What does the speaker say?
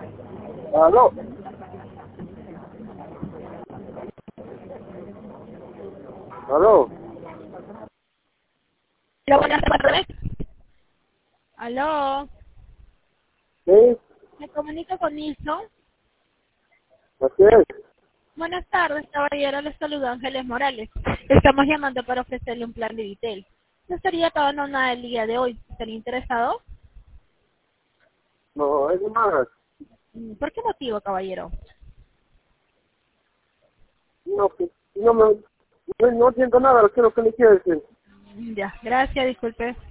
Aló. Aló. Hola, buenas tardes. Aló, Sí, me comunico con Nilson. así es. Buenas tardes, caballero, les saluda Ángeles Morales. Estamos llamando para ofrecerle un plan de Vitel. No estaría acabando nada el día de hoy. ¿Estaría interesado? No, es más. ¿Por qué motivo, caballero? No, no me... No siento nada, lo que me quiere decir. Ya, gracias, disculpe.